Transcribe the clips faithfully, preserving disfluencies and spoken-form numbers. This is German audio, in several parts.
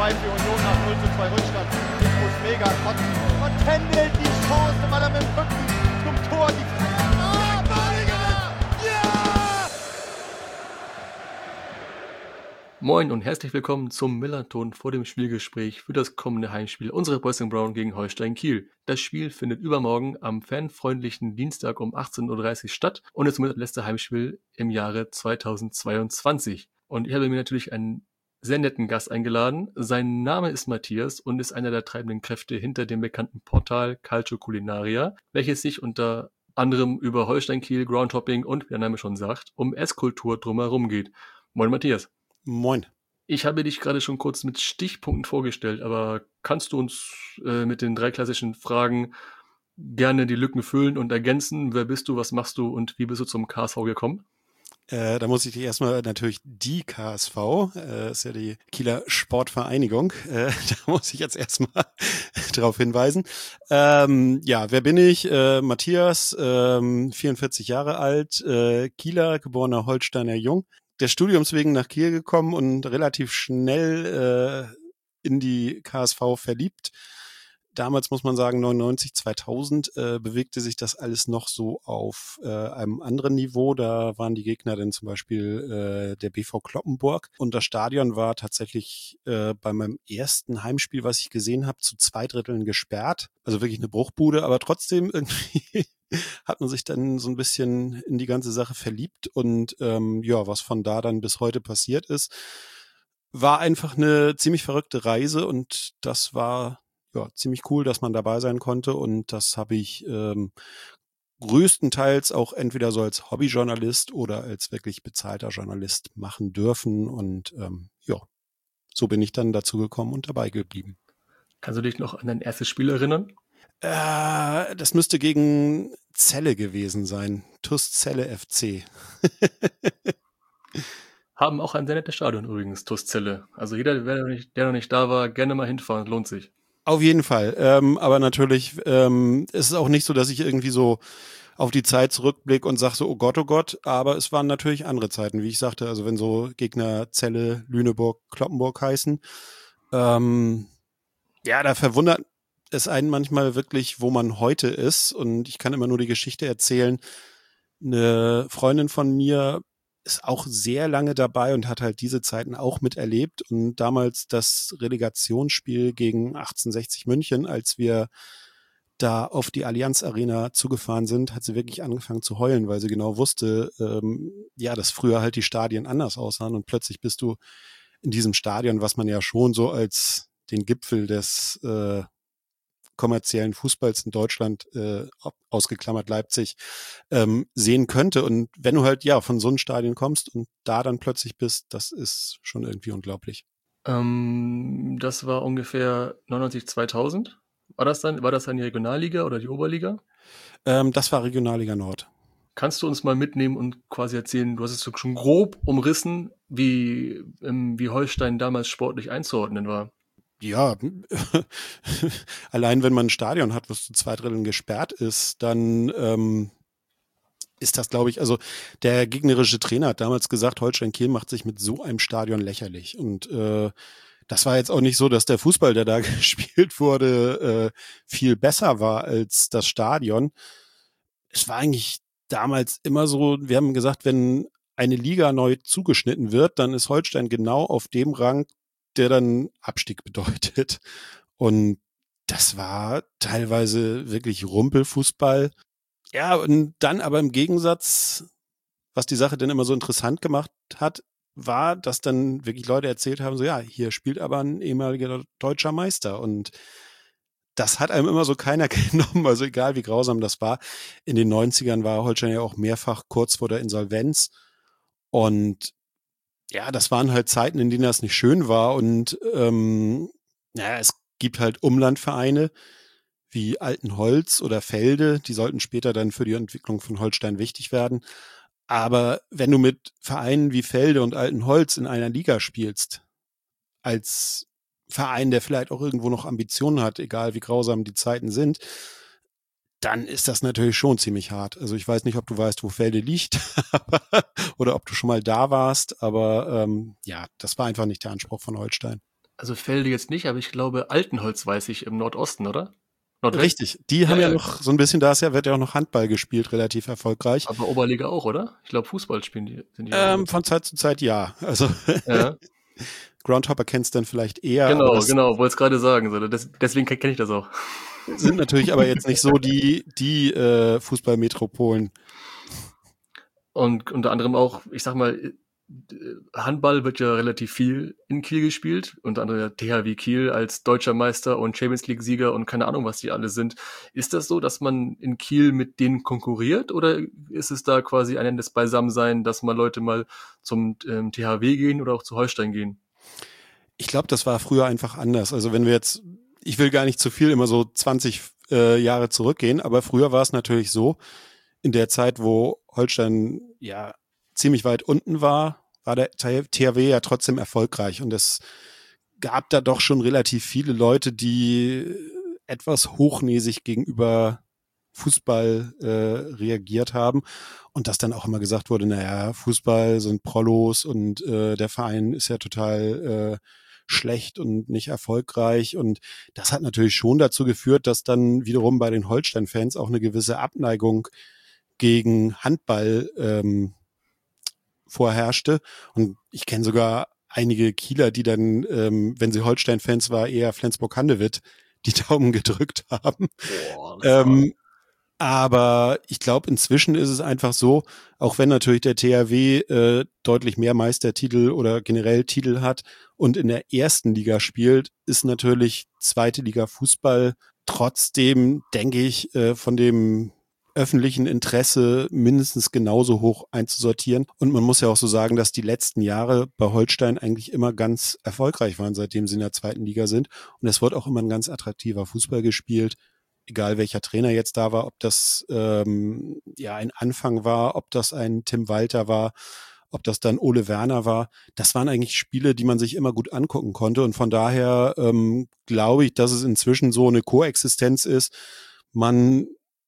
zwei für Union nach null zu zwei Rückstand. Ich muss mega kotzen. Und Tendel die Chance, weil er mit dem Rücken zum Tor die Ah, Badiger! Ja! Moin und herzlich willkommen zum Millanton vor dem Spielgespräch für das kommende Heimspiel unserer Boys and Brown gegen Holstein Kiel. Das Spiel findet übermorgen am fanfreundlichen Dienstag um achtzehn Uhr dreißig statt und ist somit das letzte Heimspiel im Jahre zweitausendzweiundzwanzig. Und ich habe mir natürlich einen sehr netten Gast eingeladen. Sein Name ist Matthias und ist einer der treibenden Kräfte hinter dem bekannten Portal Calcio Culinaria, welches sich unter anderem über Holstein Kiel, Groundhopping und, wie der Name schon sagt, um Esskultur drumherum geht. Moin Matthias. Moin. Ich habe dich gerade schon kurz mit Stichpunkten vorgestellt, aber kannst du uns äh, mit den drei klassischen Fragen gerne die Lücken füllen und ergänzen? Wer bist du, was machst du und wie bist du zum K S V gekommen? Äh, da muss ich dich erstmal natürlich die K S V, äh, ist ja die Kieler Sportvereinigung, äh, da muss ich jetzt erstmal darauf hinweisen. Ähm, ja, wer bin ich? Äh, Matthias, ähm, vierundvierzig Jahre alt, äh, Kieler, geborener Holsteiner Jung. Der Studiums wegen nach Kiel gekommen und relativ schnell äh, in die K S V verliebt. Damals muss man sagen, neunundneunzig, zweitausend äh, bewegte sich das alles noch so auf äh, einem anderen Niveau. Da waren die Gegner dann zum Beispiel äh, der B V Cloppenburg. Und das Stadion war tatsächlich äh, bei meinem ersten Heimspiel, was ich gesehen habe, zu zwei Dritteln gesperrt. Also wirklich eine Bruchbude, aber trotzdem irgendwie hat man sich dann so ein bisschen in die ganze Sache verliebt. Und ähm, ja, was von da dann bis heute passiert ist, war einfach eine ziemlich verrückte Reise. Und das war ja ziemlich cool, dass man dabei sein konnte. Und das habe ich ähm, größtenteils auch entweder so als Hobbyjournalist oder als wirklich bezahlter Journalist machen dürfen. Und ähm, ja, so bin ich dann dazu gekommen und dabei geblieben. Kannst du dich noch an dein erstes Spiel erinnern? Äh, das müsste gegen Celle gewesen sein. T U S Celle F C. Haben auch ein sehr nettes Stadion übrigens, T U S Celle. Also jeder, der noch nicht, der noch nicht da war, gerne mal hinfahren, lohnt sich. Auf jeden Fall. Ähm, aber natürlich ähm, ist es auch nicht so, dass ich irgendwie so auf die Zeit zurückblicke und sage so, oh Gott, oh Gott. Aber es waren natürlich andere Zeiten, wie ich sagte. Also wenn so Gegner Celle, Lüneburg, Cloppenburg heißen. Ähm, ja, da verwundert es einen manchmal wirklich, wo man heute ist. Und ich kann immer nur die Geschichte erzählen. Eine Freundin von mir ist auch sehr lange dabei und hat halt diese Zeiten auch miterlebt. Und damals das Relegationsspiel gegen achtzehnhundertsechzig München, als wir da auf die Allianz Arena zugefahren sind, hat sie wirklich angefangen zu heulen, weil sie genau wusste, ähm, ja, dass früher halt die Stadien anders aussahen und plötzlich bist du in diesem Stadion, was man ja schon so als den Gipfel des äh, kommerziellen Fußballs in Deutschland, äh, ausgeklammert Leipzig, ähm, sehen könnte. Und wenn du halt ja von so einem Stadion kommst und da dann plötzlich bist, das ist schon irgendwie unglaublich. Ähm, das war ungefähr neunundneunzig, zweitausend. War das dann, war das dann die Regionalliga oder die Oberliga? Ähm, das war Regionalliga Nord. Kannst du uns mal mitnehmen und quasi erzählen, du hast es schon grob umrissen, wie, ähm, wie Holstein damals sportlich einzuordnen war? Ja, allein wenn man ein Stadion hat, was zu zwei Dritteln gesperrt ist, dann ähm, ist das, glaube ich, also der gegnerische Trainer hat damals gesagt, Holstein Kiel macht sich mit so einem Stadion lächerlich. Und äh, das war jetzt auch nicht so, dass der Fußball, der da gespielt wurde, äh, viel besser war als das Stadion. Es war eigentlich damals immer so, wir haben gesagt, wenn eine Liga neu zugeschnitten wird, dann ist Holstein genau auf dem Rang, der dann Abstieg bedeutet. Und das war teilweise wirklich Rumpelfußball. Ja, und dann aber im Gegensatz, was die Sache dann immer so interessant gemacht hat, war, dass dann wirklich Leute erzählt haben, so ja, hier spielt aber ein ehemaliger deutscher Meister. Und das hat einem immer so keiner genommen, also egal wie grausam das war. In den neunzigern war Holstein ja auch mehrfach kurz vor der Insolvenz. Und ja, das waren halt Zeiten, in denen das nicht schön war. Und ähm, ja, es gibt halt Umlandvereine wie Altenholz oder Felde, die sollten später dann für die Entwicklung von Holstein wichtig werden. Aber wenn du mit Vereinen wie Felde und Altenholz in einer Liga spielst, als Verein, der vielleicht auch irgendwo noch Ambitionen hat, egal wie grausam die Zeiten sind, dann ist das natürlich schon ziemlich hart. Also ich weiß nicht, ob du weißt, wo Felde liegt oder ob du schon mal da warst, aber ähm, ja, das war einfach nicht der Anspruch von Holstein. Also Felde jetzt nicht, aber ich glaube Altenholz weiß ich im Nordosten, oder? Nordwest? Richtig, die haben Ja, ja ja. noch so ein bisschen, da ist ja, wird ja auch noch Handball gespielt, relativ erfolgreich. Aber Oberliga auch, oder? Ich glaube Fußball spielen die, sind die auch. Ähm, von Zeit zu Zeit ja. Also Ja, Groundhopper kennst dann vielleicht eher, aber genau, das genau, wollte es gerade sagen. So, das, deswegen kenne ich das auch. sind natürlich aber jetzt nicht so die, die äh, Fußballmetropolen. Und unter anderem auch, ich sag mal, Handball wird ja relativ viel in Kiel gespielt, unter anderem der T H W Kiel als deutscher Meister und Champions League Sieger und keine Ahnung, was die alle sind. Ist das so, dass man in Kiel mit denen konkurriert oder ist es da quasi ein endes Beisammensein, dass mal Leute mal zum ähm, T H W gehen oder auch zu Holstein gehen? Ich glaube, das war früher einfach anders. Also wenn wir jetzt, ich will gar nicht zu viel immer so zwanzig äh, Jahre zurückgehen, aber früher war es natürlich so, in der Zeit, wo Holstein ja ziemlich weit unten war, war der T H W ja trotzdem erfolgreich. Und es gab da doch schon relativ viele Leute, die etwas hochnäsig gegenüber Fußball äh, reagiert haben und dass dann auch immer gesagt wurde, naja, Fußball sind Prollos und äh, der Verein ist ja total äh, schlecht und nicht erfolgreich und das hat natürlich schon dazu geführt, dass dann wiederum bei den Holstein-Fans auch eine gewisse Abneigung gegen Handball ähm, vorherrschte und ich kenne sogar einige Kieler, die dann, ähm, wenn sie Holstein-Fans war, eher Flensburg-Handewitt die Daumen gedrückt haben. Boah, das Ähm, aber ich glaube, inzwischen ist es einfach so, auch wenn natürlich der T H W äh, deutlich mehr Meistertitel oder generell Titel hat und in der ersten Liga spielt, ist natürlich zweite Liga Fußball trotzdem, denke ich, äh, von dem öffentlichen Interesse mindestens genauso hoch einzusortieren. Und man muss ja auch so sagen, dass die letzten Jahre bei Holstein eigentlich immer ganz erfolgreich waren, seitdem sie in der zweiten Liga sind. Und es wird auch immer ein ganz attraktiver Fußball gespielt. Egal welcher Trainer jetzt da war, ob das ähm, ja ein Anfang war, ob das ein Tim Walter war, ob das dann Ole Werner war. Das waren eigentlich Spiele, die man sich immer gut angucken konnte. Und von daher ähm, glaube ich, dass es inzwischen so eine Koexistenz ist. Man,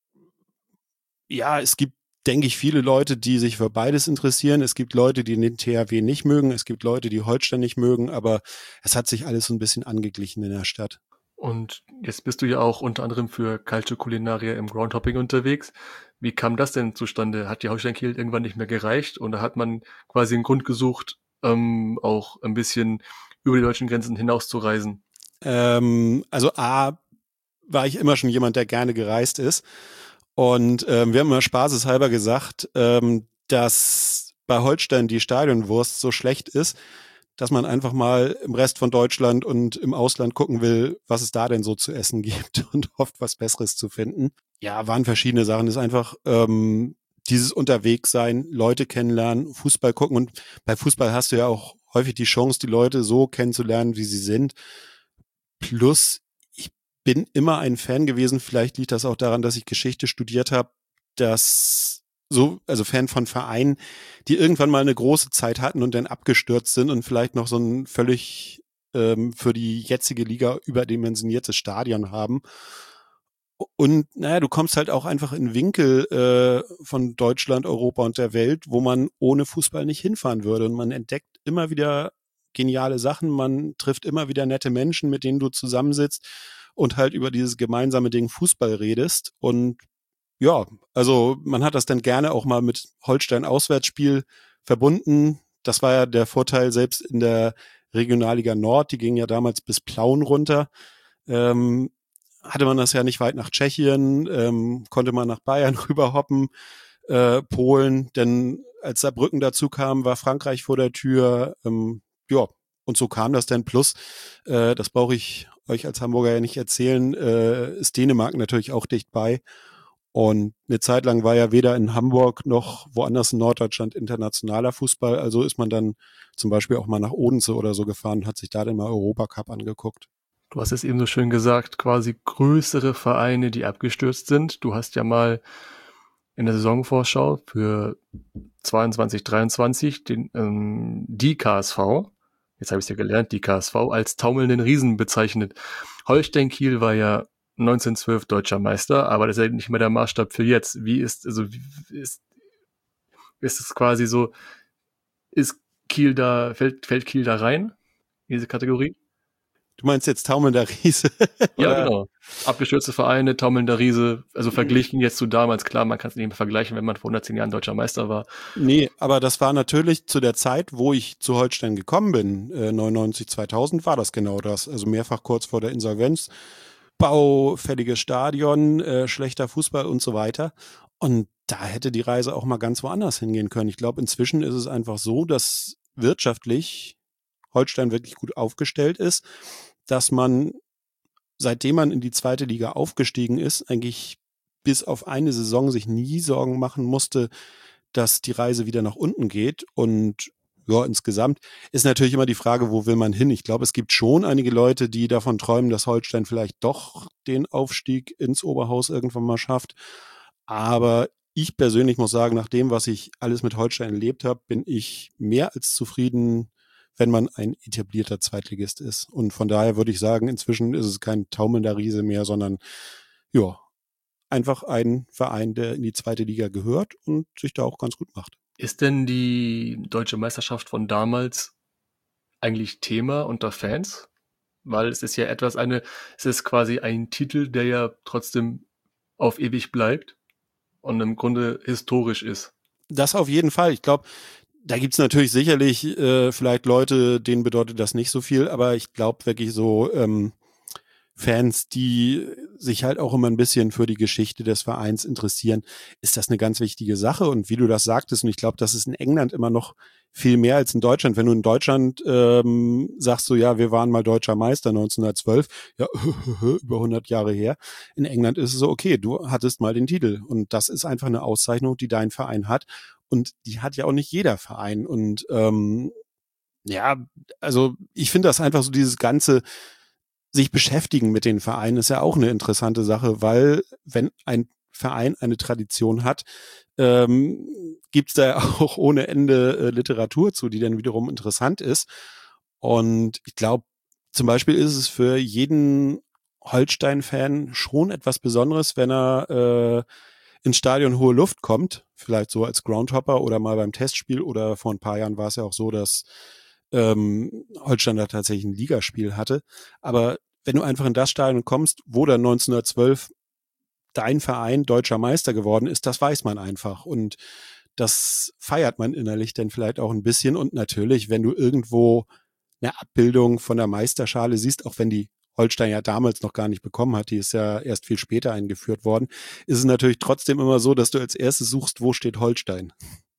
ja, es gibt, denke ich, viele Leute, die sich für beides interessieren. Es gibt Leute, die den T H W nicht mögen. Es gibt Leute, die Holstein nicht mögen. Aber es hat sich alles so ein bisschen angeglichen in der Stadt. Und jetzt bist du ja auch unter anderem für Calcio Culinaria im Groundhopping unterwegs. Wie kam das denn zustande? Hat die Holstein Kiel irgendwann nicht mehr gereicht oder hat man quasi einen Grund gesucht, ähm, auch ein bisschen über die deutschen Grenzen hinaus zu reisen? Ähm, also A, war ich immer schon jemand, der gerne gereist ist. Und ähm, wir haben immer spaßeshalber gesagt, ähm, dass bei Holstein die Stadionwurst so schlecht ist, dass man einfach mal im Rest von Deutschland und im Ausland gucken will, was es da denn so zu essen gibt und hofft, was Besseres zu finden. Ja, waren verschiedene Sachen. Das ist einfach ähm, dieses Unterwegssein, Leute kennenlernen, Fußball gucken. Und bei Fußball hast du ja auch häufig die Chance, die Leute so kennenzulernen, wie sie sind. Plus, ich bin immer ein Fan gewesen, vielleicht liegt das auch daran, dass ich Geschichte studiert habe, dass so, also Fan von Vereinen, die irgendwann mal eine große Zeit hatten und dann abgestürzt sind und vielleicht noch so ein völlig ähm, für die jetzige Liga überdimensioniertes Stadion haben. Und naja, du kommst halt auch einfach in Winkel äh, von Deutschland, Europa und der Welt, wo man ohne Fußball nicht hinfahren würde. Und man entdeckt immer wieder geniale Sachen, man trifft immer wieder nette Menschen, mit denen du zusammensitzt und halt über dieses gemeinsame Ding Fußball redest. Und ja, also man hat das dann gerne auch mal mit Holstein-Auswärtsspiel verbunden. Das war ja der Vorteil selbst in der Regionalliga Nord, die ging ja damals bis Plauen runter. Ähm, hatte man das ja nicht weit nach Tschechien, ähm, konnte man nach Bayern rüberhoppen, äh, Polen, denn als Saarbrücken dazu kam, war Frankreich vor der Tür. Ähm, ja, und so kam das dann. Plus, äh, das brauche ich euch als Hamburger ja nicht erzählen, äh, ist Dänemark natürlich auch dicht bei. Und eine Zeit lang war ja weder in Hamburg noch woanders in Norddeutschland internationaler Fußball. Also ist man dann zum Beispiel auch mal nach Odense oder so gefahren und hat sich da dann mal Europacup angeguckt. Du hast es eben so schön gesagt, quasi größere Vereine, die abgestürzt sind. Du hast ja mal in der Saisonvorschau für zweiundzwanzig dreiundzwanzig den, ähm, die K S V, jetzt habe ich es ja gelernt, die K S V, als taumelnden Riesen bezeichnet. Holstein Kiel war ja neunzehnhundertzwölf deutscher Meister, aber das ist ja nicht mehr der Maßstab für jetzt. Wie ist, also, wie ist, ist es quasi so, ist Kiel da, fällt, fällt Kiel da rein, in diese Kategorie? Du meinst jetzt taumelnder Riese? Ja, genau. Abgestürzte Vereine, taumelnder Riese, also verglichen jetzt zu damals, klar, man kann es nicht mehr vergleichen, wenn man vor hundertzehn Jahren deutscher Meister war. Nee, aber das war natürlich zu der Zeit, wo ich zu Holstein gekommen bin, äh, neunundneunzig, zweitausend, war das genau das. Also mehrfach kurz vor der Insolvenz, baufälliges Stadion, äh, schlechter Fußball und so weiter. Und da hätte die Reise auch mal ganz woanders hingehen können. Ich glaube, inzwischen ist es einfach so, dass wirtschaftlich Holstein wirklich gut aufgestellt ist, dass man, seitdem man in die zweite Liga aufgestiegen ist, eigentlich bis auf eine Saison sich nie Sorgen machen musste, dass die Reise wieder nach unten geht. Und ja, insgesamt ist natürlich immer die Frage, wo will man hin? Ich glaube, es gibt schon einige Leute, die davon träumen, dass Holstein vielleicht doch den Aufstieg ins Oberhaus irgendwann mal schafft. Aber ich persönlich muss sagen, nach dem, was ich alles mit Holstein erlebt habe, bin ich mehr als zufrieden, wenn man ein etablierter Zweitligist ist. Und von daher würde ich sagen, inzwischen ist es kein taumelnder Riese mehr, sondern ja, einfach ein Verein, der in die zweite Liga gehört und sich da auch ganz gut macht. Ist denn die deutsche Meisterschaft von damals eigentlich Thema unter Fans? Weil es ist ja etwas eine, es ist quasi ein Titel, der ja trotzdem auf ewig bleibt und im Grunde historisch ist. Das auf jeden Fall. Ich glaube, da gibt's natürlich sicherlich äh, vielleicht Leute, denen bedeutet das nicht so viel, aber ich glaube wirklich so ähm, Fans, die sich halt auch immer ein bisschen für die Geschichte des Vereins interessieren, ist das eine ganz wichtige Sache. Und wie du das sagtest, und ich glaube, das ist in England immer noch viel mehr als in Deutschland. Wenn du in Deutschland ähm, sagst, so ja, wir waren mal deutscher Meister neunzehnhundertzwölf, ja, über hundert Jahre her. In England ist es so, okay, du hattest mal den Titel. Und das ist einfach eine Auszeichnung, die dein Verein hat. Und die hat ja auch nicht jeder Verein. Und ähm, ja, also ich finde das einfach so dieses ganze sich beschäftigen mit den Vereinen ist ja auch eine interessante Sache, weil wenn ein Verein eine Tradition hat, ähm, gibt es da ja auch ohne Ende äh, Literatur zu, die dann wiederum interessant ist. Und ich glaube, zum Beispiel ist es für jeden Holstein-Fan schon etwas Besonderes, wenn er äh, ins Stadion Hohe Luft kommt, vielleicht so als Groundhopper oder mal beim Testspiel oder vor ein paar Jahren war es ja auch so, dass ähm, Holstein da tatsächlich ein Ligaspiel hatte. Aber wenn du einfach in das Stadion kommst, wo dann neunzehnhundertzwölf dein Verein deutscher Meister geworden ist, das weiß man einfach. Und das feiert man innerlich dann vielleicht auch ein bisschen. Und natürlich, wenn du irgendwo eine Abbildung von der Meisterschale siehst, auch wenn die Holstein ja damals noch gar nicht bekommen hat, die ist ja erst viel später eingeführt worden, ist es natürlich trotzdem immer so, dass du als erstes suchst, wo steht Holstein?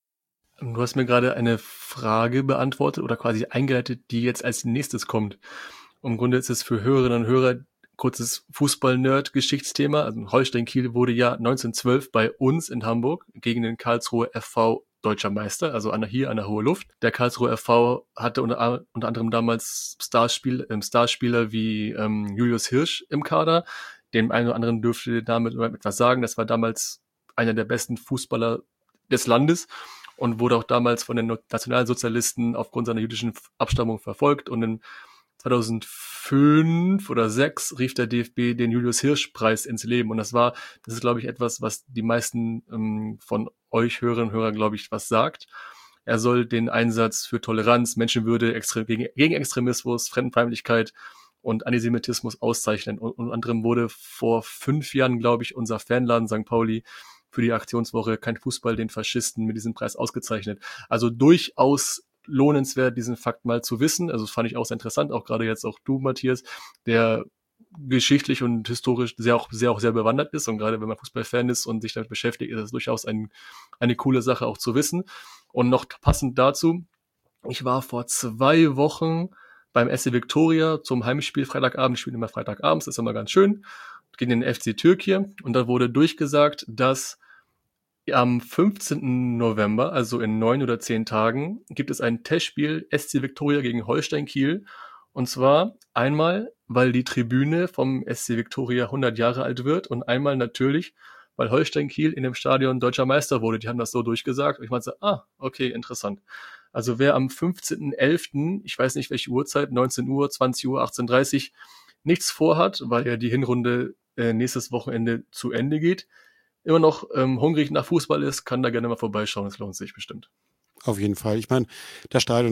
Du hast mir gerade eine Frage beantwortet oder quasi eingeleitet, die jetzt als nächstes kommt. Im Grunde ist es für Hörerinnen und Hörer kurzes Fußball-Nerd-Geschichtsthema. Also Holstein Kiel wurde ja neunzehnhundertzwölf bei uns in Hamburg gegen den Karlsruher F V deutscher Meister, also an der, hier an der Hohe Luft. Der Karlsruher F V hatte unter, unter anderem damals Starspiel, ähm, Starspieler wie ähm, Julius Hirsch im Kader. Dem einen oder anderen dürfte der Name etwas sagen. Das war damals einer der besten Fußballer des Landes und wurde auch damals von den Nationalsozialisten aufgrund seiner jüdischen Abstammung verfolgt. Und in zweitausendfünf oder sechs rief der D F B den Julius-Hirsch-Preis ins Leben. Und das war, das ist, glaube ich, etwas, was die meisten ähm, von euch Hörerinnen und Hörern, glaube ich, was sagt. Er soll den Einsatz für Toleranz, Menschenwürde, Extre- gegen, gegen Extremismus, Fremdenfeindlichkeit und Antisemitismus auszeichnen. Und unter anderem wurde vor fünf Jahren, glaube ich, unser Fanladen Sankt Pauli für die Aktionswoche Kein Fußball den Faschisten mit diesem Preis ausgezeichnet. Also durchaus lohnenswert, diesen Fakt mal zu wissen. Also das fand ich auch sehr interessant, auch gerade jetzt auch du, Matthias, der geschichtlich und historisch sehr auch sehr auch sehr bewandert ist und gerade wenn man Fußballfan ist und sich damit beschäftigt, ist es durchaus ein, eine coole Sache auch zu wissen. Und noch passend dazu, ich war vor zwei Wochen beim S C Viktoria zum Heimspiel Freitagabend, ich spiele immer Freitagabends, das ist immer ganz schön, gegen den F C Türkiye und da wurde durchgesagt, dass am fünfzehnten November, also in neun oder zehn Tagen, gibt es ein Testspiel S C Viktoria gegen Holstein Kiel. Und zwar einmal, weil die Tribüne vom S C Viktoria hundert Jahre alt wird und einmal natürlich, weil Holstein Kiel in dem Stadion deutscher Meister wurde. Die haben das so durchgesagt. Und ich meinte, ah, okay, interessant. Also wer am fünfzehnten elften, ich weiß nicht welche Uhrzeit, neunzehn Uhr, zwanzig Uhr, achtzehn Uhr dreißig, nichts vorhat, weil ja die Hinrunde äh, nächstes Wochenende zu Ende geht, immer noch ähm, hungrig nach Fußball ist, kann da gerne mal vorbeischauen. Das lohnt sich bestimmt. Auf jeden Fall. Ich meine, das Stadion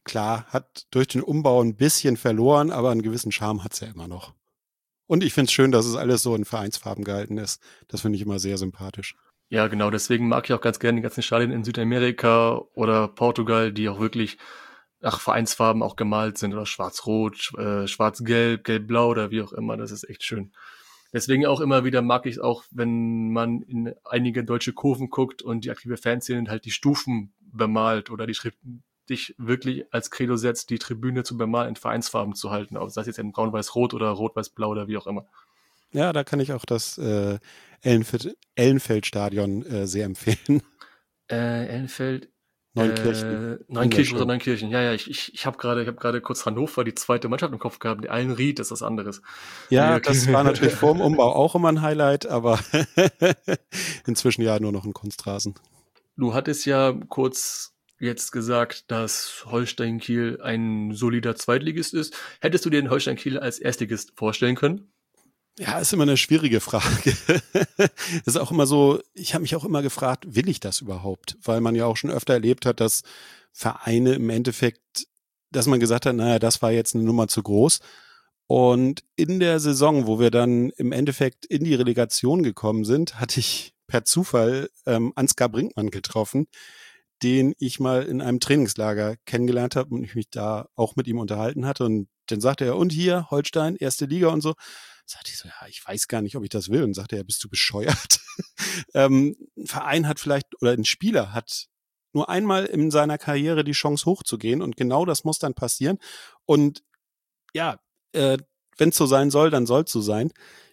klar, hat durch den Umbau ein bisschen verloren, aber einen gewissen Charme hat es ja immer noch. Und ich finde es schön, dass es alles so in Vereinsfarben gehalten ist. Das finde ich immer sehr sympathisch. Ja, genau, deswegen mag ich auch ganz gerne die ganzen Stadien in Südamerika oder Portugal, die auch wirklich nach Vereinsfarben auch gemalt sind oder schwarz-rot, sch- äh, schwarz-gelb, gelb-blau oder wie auch immer. Das ist echt schön. Deswegen auch immer wieder mag ich es auch, wenn man in einige deutsche Kurven guckt und die aktive Fanszene halt die Stufen bemalt oder die Schrift dich wirklich als Credo setzt, die Tribüne zu bemalen, in Vereinsfarben zu halten. Ob das jetzt in braun-weiß-rot oder rot-weiß-blau oder wie auch immer. Ja, da kann ich auch das äh, Ellenfeld, Ellenfeldstadion äh, sehr empfehlen. Äh, Ellenfeld, Neunkirchen. äh, Neunkirchen oder Wunderschön. Neunkirchen. Ja, ja, ich, ich, ich habe gerade, ich habe gerade kurz Hannover, die zweite Mannschaft im Kopf gehabt. Die Allenried ist was anderes. Nee, Ja, das war natürlich okay. vor dem Umbau auch immer ein Highlight, aber inzwischen ja nur noch ein Kunstrasen. Du hattest ja kurz jetzt gesagt, dass Holstein Kiel ein solider Zweitligist ist. Hättest du dir den Holstein Kiel als Erstligist vorstellen können? Ja, ist immer eine schwierige Frage. Ist auch immer so, ich habe mich auch immer gefragt, will ich das überhaupt? Weil man ja auch schon öfter erlebt hat, dass Vereine im Endeffekt, dass man gesagt hat, naja, das war jetzt eine Nummer zu groß. Und in der Saison, wo wir dann im Endeffekt in die Relegation gekommen sind, hatte ich per Zufall ähm, Ansgar Brinkmann getroffen, den ich mal in einem Trainingslager kennengelernt habe und ich mich da auch mit ihm unterhalten hatte. Und dann sagte er, und hier, Holstein, erste Liga und so. Sagte ich so, ja, ich weiß gar nicht, ob ich das will. Und sagte er, bist du bescheuert? ähm, ein Verein hat vielleicht, oder ein Spieler hat nur einmal in seiner Karriere die Chance hochzugehen und genau das muss dann passieren. Und ja, äh, wenn es so sein soll, dann soll es so sein.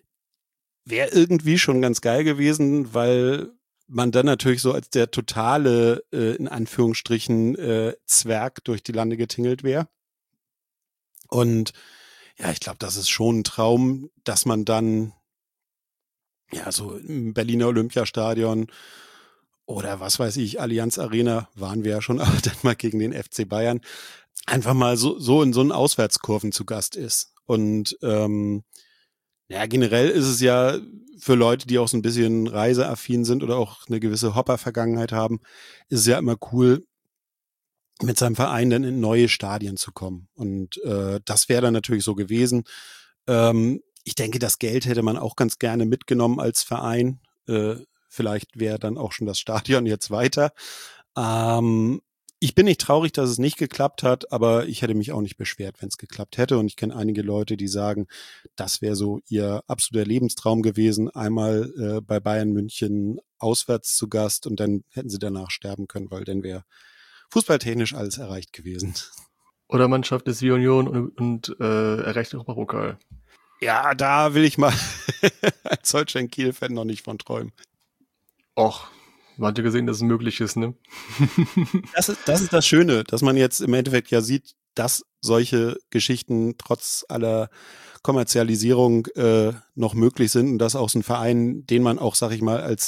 Wäre irgendwie schon ganz geil gewesen, weil man dann natürlich so als der totale, äh, in Anführungsstrichen, äh, Zwerg durch die Lande getingelt wäre. Und ja, ich glaube, das ist schon ein Traum, dass man dann, ja, so im Berliner Olympiastadion oder was weiß ich, Allianz Arena, waren wir ja schon auch dann mal gegen den F C Bayern, einfach mal so, so in so einen Auswärtskurven zu Gast ist. Und ähm, ja, generell ist es ja für Leute, die auch so ein bisschen reiseaffin sind oder auch eine gewisse Hopper-Vergangenheit haben, ist es ja immer cool, mit seinem Verein dann in neue Stadien zu kommen. Und äh, das wäre dann natürlich so gewesen. Ähm, ich denke, das Geld hätte man auch ganz gerne mitgenommen als Verein. Äh, vielleicht wäre dann auch schon das Stadion jetzt weiter. Ähm, ich bin nicht traurig, dass es nicht geklappt hat, aber ich hätte mich auch nicht beschwert, wenn es geklappt hätte. Und ich kenne einige Leute, die sagen, das wäre so ihr absoluter Lebenstraum gewesen, einmal äh, bei Bayern München auswärts zu Gast und dann hätten sie danach sterben können, weil dann wäre fußballtechnisch alles erreicht gewesen. Oder man schafft es wie Union und, und äh, erreicht den Europapokal. Ja, da will ich mal als Holstein Kiel-Fan noch nicht von träumen. Och, man hat ja gesehen, dass es möglich ist, ne? Das ist, das ist das Schöne, dass man jetzt im Endeffekt ja sieht, dass solche Geschichten trotz aller Kommerzialisierung äh, noch möglich sind und dass auch so ein Verein, den man auch, sag ich mal, als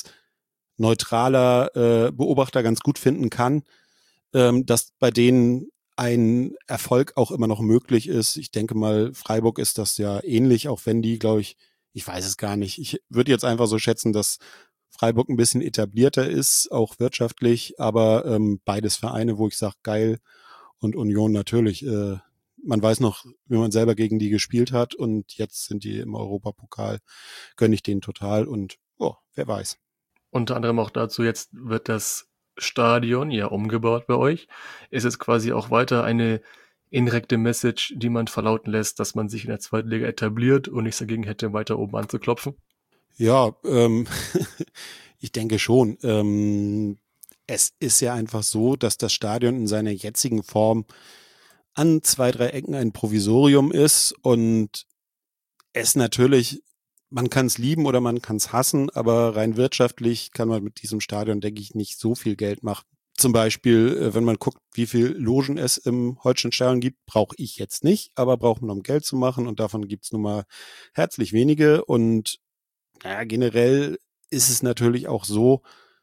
neutraler äh, Beobachter ganz gut finden kann, ähm, dass bei denen ein Erfolg auch immer noch möglich ist. Ich denke mal, Freiburg ist das ja ähnlich, auch wenn die, glaube ich, ich weiß es gar nicht. Ich würde jetzt einfach so schätzen, dass Freiburg ein bisschen etablierter ist, auch wirtschaftlich, aber ähm, beides Vereine, wo ich sage, geil, und Union natürlich. Äh, man weiß noch, wie man selber gegen die gespielt hat und jetzt sind die im Europapokal, gönne ich denen total und oh, wer weiß. Unter anderem auch dazu, jetzt wird das Stadion ja umgebaut bei euch. Ist es quasi auch weiter eine indirekte Message, die man verlauten lässt, dass man sich in der zweiten Liga etabliert und nichts dagegen hätte, weiter oben anzuklopfen? Ja, ähm, ich denke schon. Ähm, es ist ja einfach so, dass das Stadion in seiner jetzigen Form an zwei, drei Ecken ein Provisorium ist und es natürlich, man kann es lieben oder man kann es hassen, aber rein wirtschaftlich kann man mit diesem Stadion, denke ich, nicht so viel Geld machen. Zum Beispiel, äh, wenn man guckt, wie viel Logen es im Holstein-Stadion gibt, brauche ich jetzt nicht, aber braucht man, um Geld zu machen und davon gibt es nun mal herzlich wenige und naja, generell ist es natürlich auch so,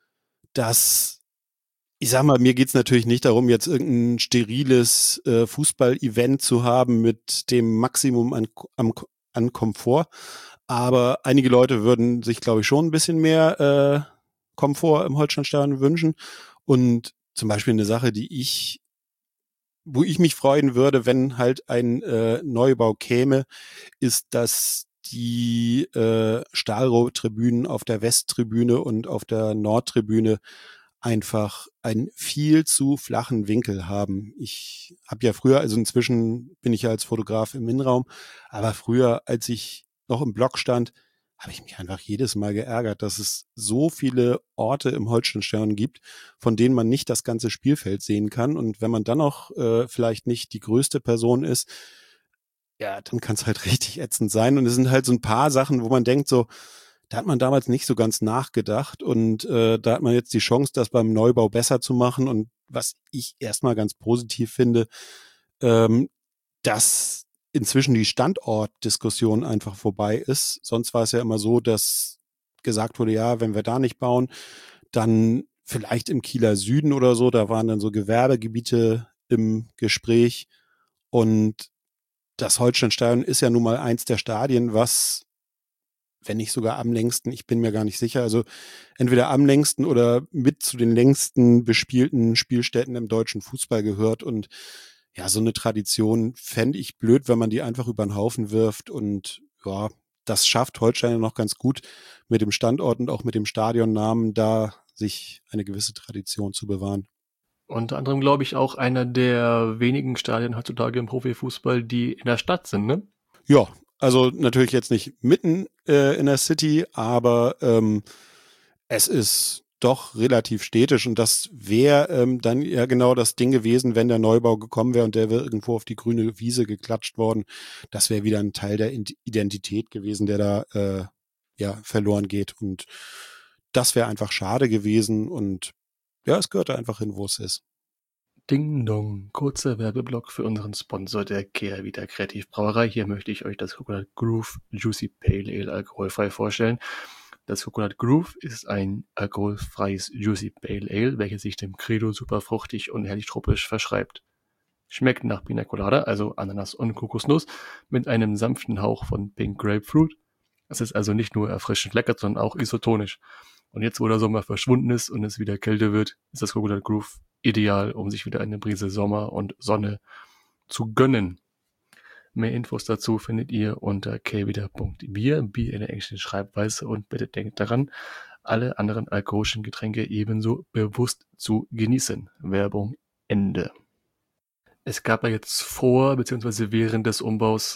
dass, ich sag mal, mir geht's natürlich nicht darum, jetzt irgendein steriles äh, Fußball-Event zu haben mit dem Maximum an, am, an Komfort. Aber einige Leute würden sich, glaube ich, schon ein bisschen mehr äh, Komfort im Holsteinstadion wünschen. Und zum Beispiel eine Sache, die ich wo ich mich freuen würde, wenn halt ein äh, Neubau käme, ist, dass die äh, Stahlrohrtribünen auf der Westtribüne und auf der Nordtribüne einfach einen viel zu flachen Winkel haben. Ich habe ja früher, also inzwischen bin ich ja als Fotograf im Innenraum, aber früher, als ich noch im Block stand, habe ich mich einfach jedes Mal geärgert, dass es so viele Orte im Holstenstadion gibt, von denen man nicht das ganze Spielfeld sehen kann. Und wenn man dann noch äh, vielleicht nicht die größte Person ist, ja, dann kann es halt richtig ätzend sein. Und es sind halt so ein paar Sachen, wo man denkt so, da hat man damals nicht so ganz nachgedacht und äh, da hat man jetzt die Chance, das beim Neubau besser zu machen. Und was ich erstmal ganz positiv finde, ähm, dass inzwischen die Standortdiskussion einfach vorbei ist. Sonst war es ja immer so, dass gesagt wurde, ja, wenn wir da nicht bauen, dann vielleicht im Kieler Süden oder so, da waren dann so Gewerbegebiete im Gespräch. Und das Holsteinstadion ist ja nun mal eins der Stadien, was, wenn nicht sogar am längsten, ich bin mir gar nicht sicher, also entweder am längsten oder mit zu den längsten bespielten Spielstätten im deutschen Fußball gehört. Und ja, so eine Tradition fände ich blöd, wenn man die einfach über den Haufen wirft. Und ja, das schafft Holstein noch ganz gut mit dem Standort und auch mit dem Stadionnamen, da sich eine gewisse Tradition zu bewahren. Unter anderem, glaube ich, auch einer der wenigen Stadien heutzutage im Profifußball, die in der Stadt sind, ne? Ja, also natürlich jetzt nicht mitten äh, in der City, aber ähm, es ist doch relativ städtisch und das wäre ähm, dann ja genau das Ding gewesen, wenn der Neubau gekommen wäre und der wäre irgendwo auf die grüne Wiese geklatscht worden. Das wäre wieder ein Teil der Identität gewesen, der da äh, ja verloren geht. Und das wäre einfach schade gewesen und ja, es gehört da einfach hin, wo es ist. Ding Dong, kurzer Werbeblock für unseren Sponsor der Kehrwieder Kreativbrauerei. Hier möchte ich euch das Coconut Groove Juicy Pale Ale alkoholfrei vorstellen. Das Coconut Groove ist ein alkoholfreies Juicy Pale Ale, welches sich dem Credo super fruchtig und herrlich tropisch verschreibt. Schmeckt nach Pina Colada, also Ananas und Kokosnuss, mit einem sanften Hauch von Pink Grapefruit. Es ist also nicht nur erfrischend lecker, sondern auch isotonisch. Und jetzt, wo der Sommer verschwunden ist und es wieder kälter wird, ist das Coconut Groove ideal, um sich wieder eine Brise Sommer und Sonne zu gönnen. Mehr Infos dazu findet ihr unter kehrwieder punkt bier, Bier in der englischen Schreibweise, und bitte denkt daran, alle anderen alkoholischen Getränke ebenso bewusst zu genießen. Werbung Ende. Es gab ja jetzt vor bzw. während des Umbaus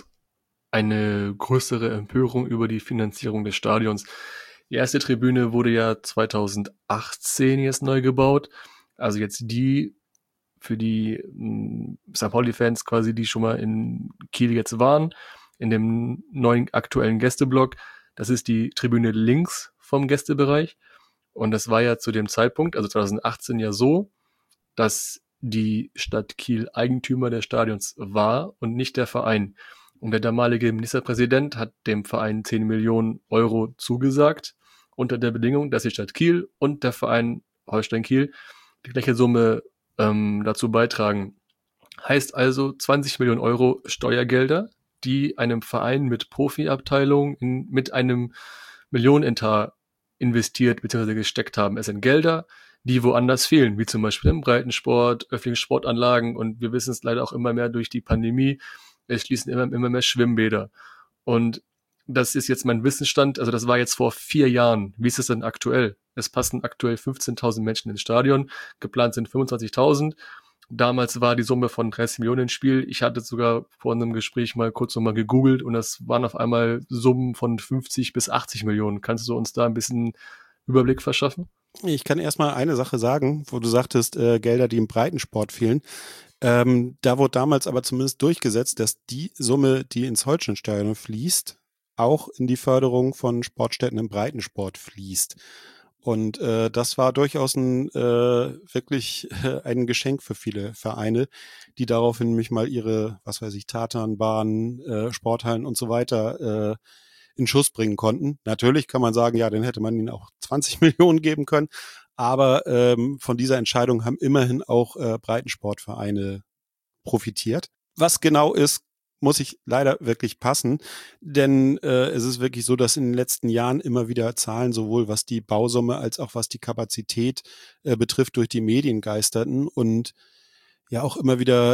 eine größere Empörung über die Finanzierung des Stadions. Die erste Tribüne wurde ja zweitausendachtzehn jetzt neu gebaut. Also jetzt die für die Sankt Pauli-Fans quasi, die schon mal in Kiel jetzt waren, in dem neuen aktuellen Gästeblock. Das ist die Tribüne links vom Gästebereich. Und das war ja zu dem Zeitpunkt, also zweitausendachtzehn, ja so, dass die Stadt Kiel Eigentümer des Stadions war und nicht der Verein. Und der damalige Ministerpräsident hat dem Verein zehn Millionen Euro zugesagt, unter der Bedingung, dass die Stadt Kiel und der Verein Holstein Kiel die gleiche Summe ähm, dazu beitragen. Heißt also zwanzig Millionen Euro Steuergelder, die einem Verein mit Profiabteilung in, mit einem Millionenetat investiert bzw. gesteckt haben. Es sind Gelder, die woanders fehlen, wie zum Beispiel im Breitensport, öffentlichen Sportanlagen, und wir wissen es leider auch immer mehr durch die Pandemie, es schließen immer, immer mehr Schwimmbäder. Und das ist jetzt mein Wissensstand, also das war jetzt vor vier Jahren. Wie ist es denn aktuell? Es passen aktuell fünfzehntausend Menschen ins Stadion, geplant sind fünfundzwanzigtausend. Damals war die Summe von dreißig Millionen im Spiel. Ich hatte sogar vor einem Gespräch mal kurz nochmal gegoogelt und das waren auf einmal Summen von fünfzig bis achtzig Millionen. Kannst du uns da ein bisschen Überblick verschaffen? Ich kann erstmal eine Sache sagen, wo du sagtest, äh, Gelder, die im Breitensport fehlen. Ähm, da wurde damals aber zumindest durchgesetzt, dass die Summe, die ins Holsteinstadion fließt, auch in die Förderung von Sportstätten im Breitensport fließt. Und äh, das war durchaus ein äh, wirklich äh, ein Geschenk für viele Vereine, die daraufhin nämlich mal ihre, was weiß ich, Tatanbahnen, äh, Sporthallen und so weiter äh, in Schuss bringen konnten. Natürlich kann man sagen, ja, dann hätte man ihnen auch zwanzig Millionen geben können. Aber ähm, von dieser Entscheidung haben immerhin auch äh, Breitensportvereine profitiert. Was genau ist, muss ich leider wirklich passen, denn äh, es ist wirklich so, dass in den letzten Jahren immer wieder Zahlen, sowohl was die Bausumme als auch was die Kapazität äh, betrifft, durch die Medien geisterten und ja auch immer wieder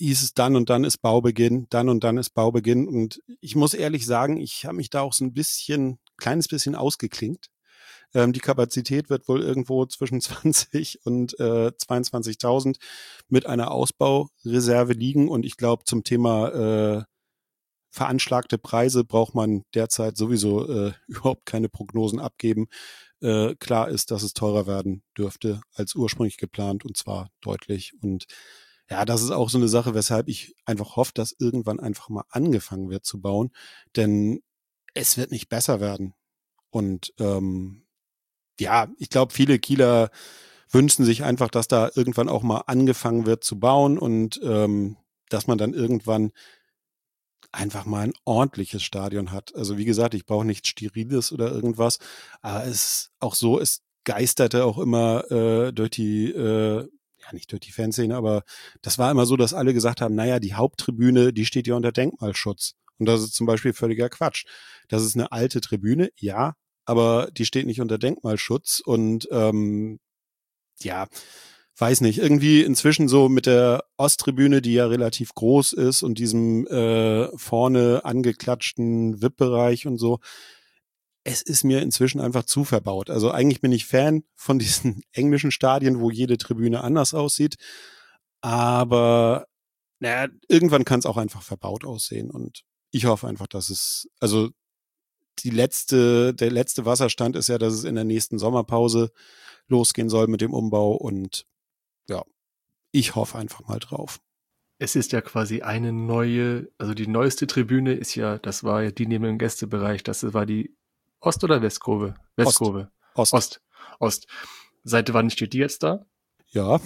hieß es dann und dann ist Baubeginn, dann und dann ist Baubeginn. Und ich muss ehrlich sagen, ich habe mich da auch so ein bisschen, kleines bisschen ausgeklinkt. Ähm, die Kapazität wird wohl irgendwo zwischen zwanzig und äh, zweiundzwanzigtausend mit einer Ausbaureserve liegen. Und ich glaube, zum Thema äh, veranschlagte Preise braucht man derzeit sowieso äh, überhaupt keine Prognosen abgeben. Äh, klar ist, dass es teurer werden dürfte als ursprünglich geplant, und zwar deutlich. Und ja, das ist auch so eine Sache, weshalb ich einfach hoffe, dass irgendwann einfach mal angefangen wird zu bauen, denn es wird nicht besser werden. Und ähm, ja, ich glaube, viele Kieler wünschen sich einfach, dass da irgendwann auch mal angefangen wird zu bauen und ähm, dass man dann irgendwann einfach mal ein ordentliches Stadion hat. Also wie gesagt, ich brauche nichts Steriles oder irgendwas, aber es ist auch so, es geisterte auch immer äh, durch die, äh, ja nicht durch die Fanszene, aber das war immer so, dass alle gesagt haben, naja, die Haupttribüne, die steht ja unter Denkmalschutz. Und das ist zum Beispiel völliger Quatsch. Das ist eine alte Tribüne, ja, aber die steht nicht unter Denkmalschutz und ähm, ja, weiß nicht, irgendwie inzwischen so mit der Osttribüne, die ja relativ groß ist und diesem äh, vorne angeklatschten V I P-Bereich und so, es ist mir inzwischen einfach zu verbaut. Also eigentlich bin ich Fan von diesen englischen Stadien, wo jede Tribüne anders aussieht, aber naja, irgendwann kann es auch einfach verbaut aussehen und ich hoffe einfach, dass es, also die letzte, der letzte Wasserstand ist ja, dass es in der nächsten Sommerpause losgehen soll mit dem Umbau und ja, ich hoffe einfach mal drauf. Es ist ja quasi eine neue, also die neueste Tribüne ist ja, das war ja die neben dem Gästebereich, das war die Ost- oder Westkurve? Westkurve. Ost. Ost. Ost. Seit wann steht die jetzt da? Ja.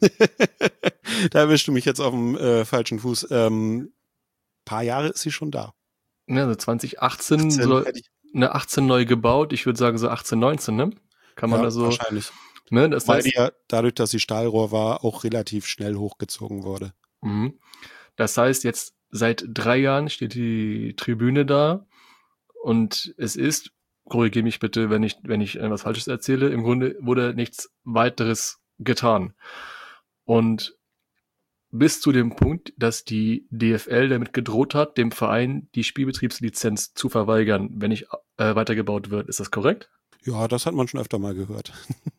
Da erwischst du mich jetzt auf dem äh, falschen Fuß. Ähm, paar Jahre ist sie schon da. Ja, also zwanzig achtzehn, achtzehn so hätte ich- eine achtzehn neu gebaut, ich würde sagen so achtzehn, neunzehn, ne? Kann man ja, da so, wahrscheinlich. ne, das Weil heißt, die ja dadurch, dass sie Stahlrohr war, auch relativ schnell hochgezogen wurde. mhm. Das heißt, jetzt seit drei Jahren steht die Tribüne da und es ist, korrigiere mich bitte, wenn ich, wenn ich etwas Falsches erzähle, im Grunde wurde nichts weiteres getan. Und bis zu dem Punkt, dass die D F L damit gedroht hat, dem Verein die Spielbetriebslizenz zu verweigern, wenn nicht äh, weitergebaut wird. Ist das korrekt? Ja, das hat man schon öfter mal gehört.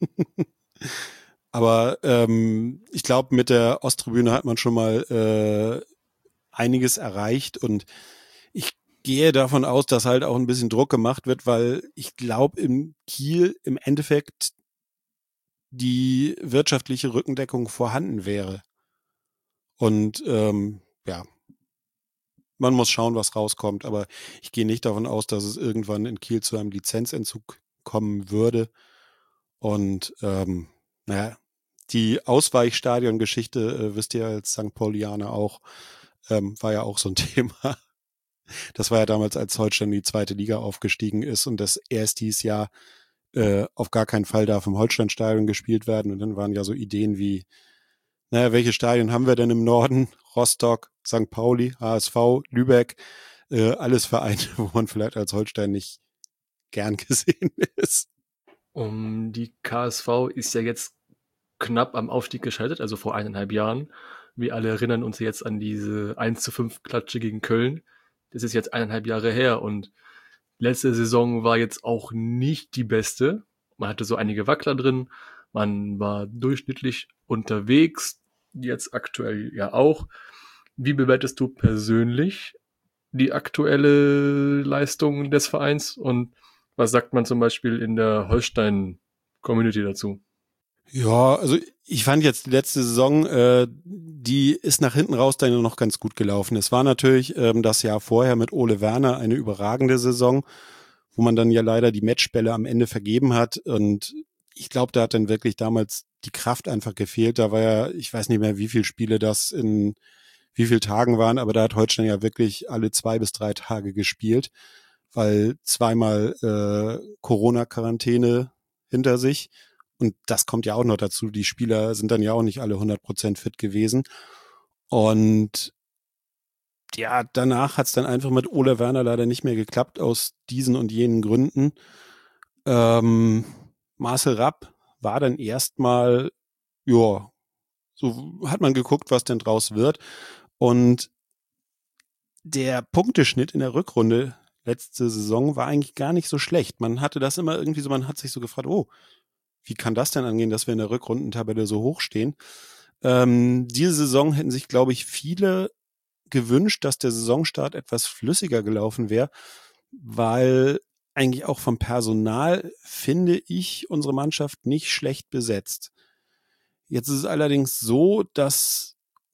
Aber ähm, ich glaube, mit der Osttribüne hat man schon mal äh, einiges erreicht und ich gehe davon aus, dass halt auch ein bisschen Druck gemacht wird, weil ich glaube, in Kiel im Endeffekt die wirtschaftliche Rückendeckung vorhanden wäre. Und ähm, ja, man muss schauen, was rauskommt, aber ich gehe nicht davon aus, dass es irgendwann in Kiel zu einem Lizenzentzug kommen würde. Und ähm, naja, die Ausweichstadion-Geschichte, äh, wisst ihr als Sankt Paulianer auch, ähm, war ja auch so ein Thema. Das war ja damals, als Holstein in die zweite Liga aufgestiegen ist und das erst hieß ja, äh, auf gar keinen Fall darf im Holsteinstadion gespielt werden. Und dann waren ja so Ideen wie, naja, welche Stadien haben wir denn im Norden? Rostock, Sankt Pauli, H S V, Lübeck, äh, alles Vereine, wo man vielleicht als Holstein nicht gern gesehen ist. Um die K S V ist ja jetzt knapp am Aufstieg gescheitert, also vor eineinhalb Jahren. Wir alle erinnern uns jetzt an diese eins zu fünf Klatsche gegen Köln. Das ist jetzt eineinhalb Jahre her und letzte Saison war jetzt auch nicht die beste. Man hatte so einige Wackler drin, man war durchschnittlich unterwegs, jetzt aktuell ja auch. Wie bewertest du persönlich die aktuelle Leistung des Vereins und was sagt man zum Beispiel in der Holstein-Community dazu? Ja, also ich fand jetzt die letzte Saison, äh, die ist nach hinten raus dann noch ganz gut gelaufen. Es war natürlich ähm, das Jahr vorher mit Ole Werner eine überragende Saison, wo man dann ja leider die Matchbälle am Ende vergeben hat. Und ich glaube, da hat dann wirklich damals die Kraft einfach gefehlt. Da war ja, ich weiß nicht mehr, wie viele Spiele das in wie viele Tagen waren, aber da hat Holstein ja wirklich alle zwei bis drei Tage gespielt, weil zweimal äh, Corona-Quarantäne hinter sich. Und das kommt ja auch noch dazu. Die Spieler sind dann ja auch nicht alle hundert Prozent fit gewesen. Und ja, danach hat es dann einfach mit Ole Werner leider nicht mehr geklappt, aus diesen und jenen Gründen. Ähm, Marcel Rapp war dann erstmal, ja, so hat man geguckt, was denn draus wird. Und der Punkteschnitt in der Rückrunde letzte Saison war eigentlich gar nicht so schlecht. Man hatte das immer irgendwie so, man hat sich so gefragt, oh, wie kann das denn angehen, dass wir in der Rückrundentabelle so hoch stehen? Ähm, diese Saison hätten sich, glaube ich, viele gewünscht, dass der Saisonstart etwas flüssiger gelaufen wäre, weil eigentlich auch vom Personal finde ich unsere Mannschaft nicht schlecht besetzt. Jetzt ist es allerdings so, dass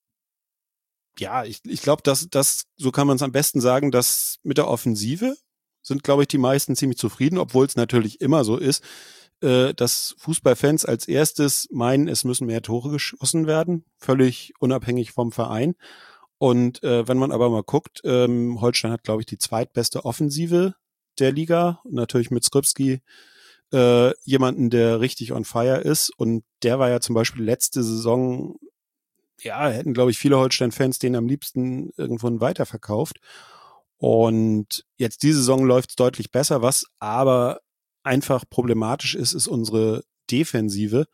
ja, ich, ich glaube, dass das, so kann man es am besten sagen, dass mit der Offensive sind, glaube ich, die meisten ziemlich zufrieden, obwohl es natürlich immer so ist, äh, dass Fußballfans als erstes meinen, es müssen mehr Tore geschossen werden, völlig unabhängig vom Verein. Und äh, wenn man aber mal guckt, ähm, Holstein hat, glaube ich, die zweitbeste Offensive der Liga, natürlich mit Skripski äh, jemanden, der richtig on fire ist. Und der war ja zum Beispiel letzte Saison, ja, hätten, glaube ich, viele Holstein-Fans den am liebsten irgendwo weiterverkauft. Und jetzt diese Saison läuft es deutlich besser. Was aber einfach problematisch ist, ist unsere Defensive.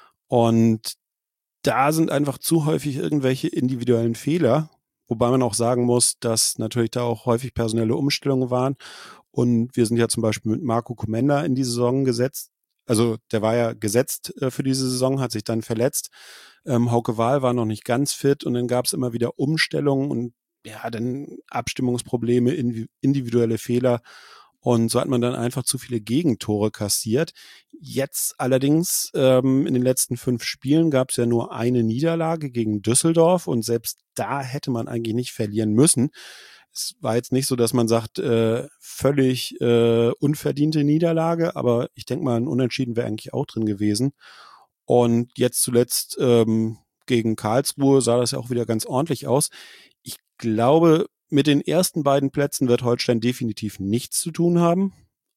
Und da sind einfach zu häufig irgendwelche individuellen Fehler, wobei man auch sagen muss, dass natürlich da auch häufig personelle Umstellungen waren. Und wir sind ja zum Beispiel mit Marco Komenda in die Saison gesetzt. Also der war ja gesetzt äh, für diese Saison, hat sich dann verletzt. Ähm, Hauke Wahl war noch nicht ganz fit und dann gab es immer wieder Umstellungen und ja, dann Abstimmungsprobleme, individuelle Fehler. Und so hat man dann einfach zu viele Gegentore kassiert. Jetzt allerdings ähm, in den letzten fünf Spielen gab es ja nur eine Niederlage gegen Düsseldorf und selbst da hätte man eigentlich nicht verlieren müssen. Es war jetzt nicht so, dass man sagt, äh, völlig äh, unverdiente Niederlage, aber ich denke mal, ein Unentschieden wäre eigentlich auch drin gewesen. Und jetzt zuletzt ähm, gegen Karlsruhe sah das ja auch wieder ganz ordentlich aus. Ich glaube, mit den ersten beiden Plätzen wird Holstein definitiv nichts zu tun haben.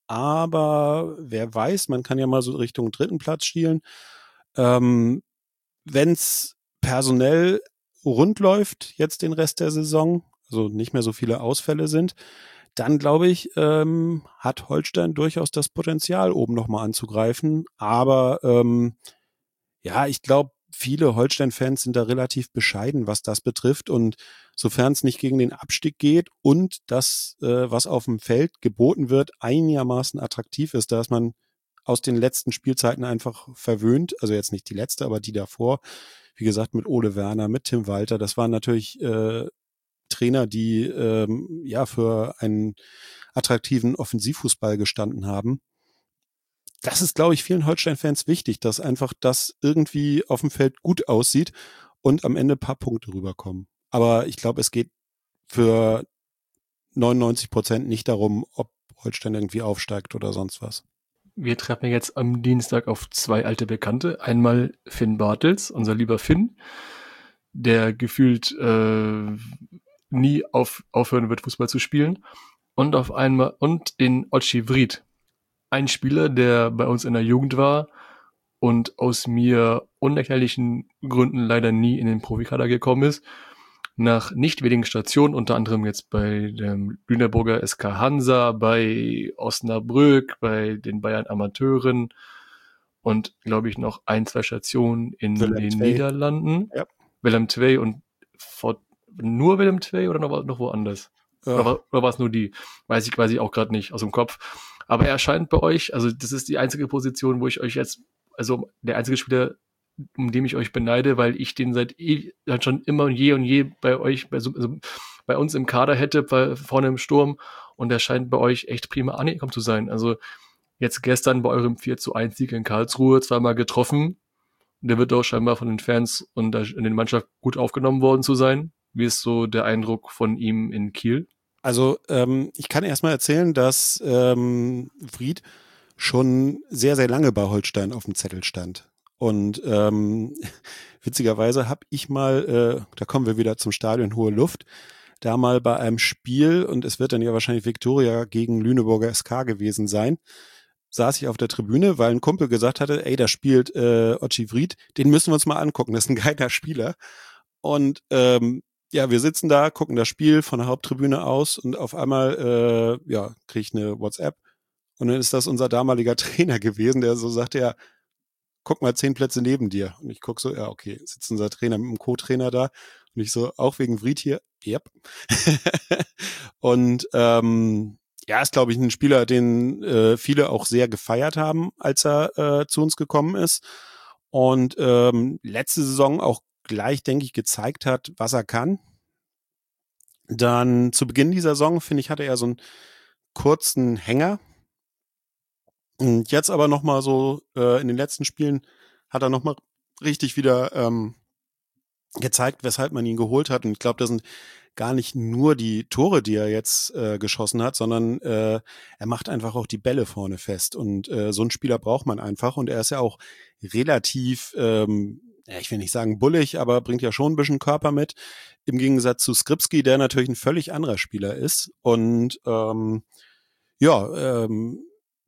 Aber wer weiß, man kann ja mal so Richtung dritten Platz schielen. Ähm, wenn es personell rund läuft, jetzt den Rest der Saison, also nicht mehr so viele Ausfälle sind, dann glaube ich, ähm, hat Holstein durchaus das Potenzial, oben nochmal anzugreifen. Aber ähm, ja, ich glaube, viele Holstein-Fans sind da relativ bescheiden, was das betrifft. Und sofern es nicht gegen den Abstieg geht und das, äh, was auf dem Feld geboten wird, einigermaßen attraktiv ist, da ist man aus den letzten Spielzeiten einfach verwöhnt. Also jetzt nicht die letzte, aber die davor. Wie gesagt, mit Ole Werner, mit Tim Walter. Das waren natürlich äh, Trainer, die ähm, ja für einen attraktiven Offensivfußball gestanden haben. Das ist, glaube ich, vielen Holstein-Fans wichtig, dass einfach das irgendwie auf dem Feld gut aussieht und am Ende ein paar Punkte rüberkommen. Aber ich glaube, es geht für neunundneunzig Prozent nicht darum, ob Holstein irgendwie aufsteigt oder sonst was. Wir treffen jetzt am Dienstag auf zwei alte Bekannte. Einmal Finn Bartels, unser lieber Finn, der gefühlt äh, nie auf, aufhören wird, Fußball zu spielen. Und auf einmal und den Ochi Vried. Ein Spieler, der bei uns in der Jugend war und aus mir unerklärlichen Gründen leider nie in den Profikader gekommen ist. Nach nicht wenigen Stationen, unter anderem jetzt bei dem Lüneburger S K Hansa, bei Osnabrück, bei den Bayern Amateuren und, glaube ich, noch ein, zwei Stationen in Willem den Tvei. Niederlanden. Ja. Willem Tvei und vor, nur Willem Tvei oder noch, noch woanders? Ja. Oder, war, oder war es nur die? Weiß ich quasi auch gerade nicht aus dem Kopf. Aber er erscheint bei euch, also das ist die einzige Position, wo ich euch jetzt, also der einzige Spieler, um den ich euch beneide, weil ich den seit eh, schon immer und je und je bei euch, bei, also bei uns im Kader hätte, bei, vorne im Sturm, und der scheint bei euch echt prima angekommen zu sein. Also jetzt gestern bei eurem vier zu eins Sieg in Karlsruhe zweimal getroffen. Der wird auch scheinbar von den Fans und in der Mannschaft gut aufgenommen worden zu sein. Wie ist so der Eindruck von ihm in Kiel? Also ähm, ich kann erstmal erzählen, dass ähm, Vried schon sehr, sehr lange bei Holstein auf dem Zettel stand. Und ähm, witzigerweise habe ich mal, äh, da kommen wir wieder zum Stadion Hohe Luft, da mal bei einem Spiel, und es wird dann ja wahrscheinlich Viktoria gegen Lüneburger S K gewesen sein, saß ich auf der Tribüne, weil ein Kumpel gesagt hatte, ey, da spielt äh, Ochi Vried, den müssen wir uns mal angucken, das ist ein geiler Spieler. Und ähm, ja, wir sitzen da, gucken das Spiel von der Haupttribüne aus und auf einmal äh, ja, kriege ich eine WhatsApp und dann ist das unser damaliger Trainer gewesen, der so sagte, ja, guck mal zehn Plätze neben dir. Und ich guck so, ja, okay, sitzt unser Trainer mit dem Co-Trainer da. Und ich so, auch wegen Vried hier? Yep. Und ähm, ja, ist, glaube ich, ein Spieler, den äh, viele auch sehr gefeiert haben, als er äh, zu uns gekommen ist. Und ähm, letzte Saison auch gleich, denke ich, gezeigt hat, was er kann. Dann zu Beginn dieser Saison, finde ich, hatte er so einen kurzen Hänger. Und jetzt aber nochmal so äh, in den letzten Spielen hat er nochmal richtig wieder ähm, gezeigt, weshalb man ihn geholt hat. Und ich glaube, das sind gar nicht nur die Tore, die er jetzt äh, geschossen hat, sondern äh, er macht einfach auch die Bälle vorne fest. Und äh, so einen Spieler braucht man einfach. Und er ist ja auch relativ, ähm, ja, ich will nicht sagen bullig, aber bringt ja schon ein bisschen Körper mit. Im Gegensatz zu Skripski, der natürlich ein völlig anderer Spieler ist. Und ähm, ja, ähm,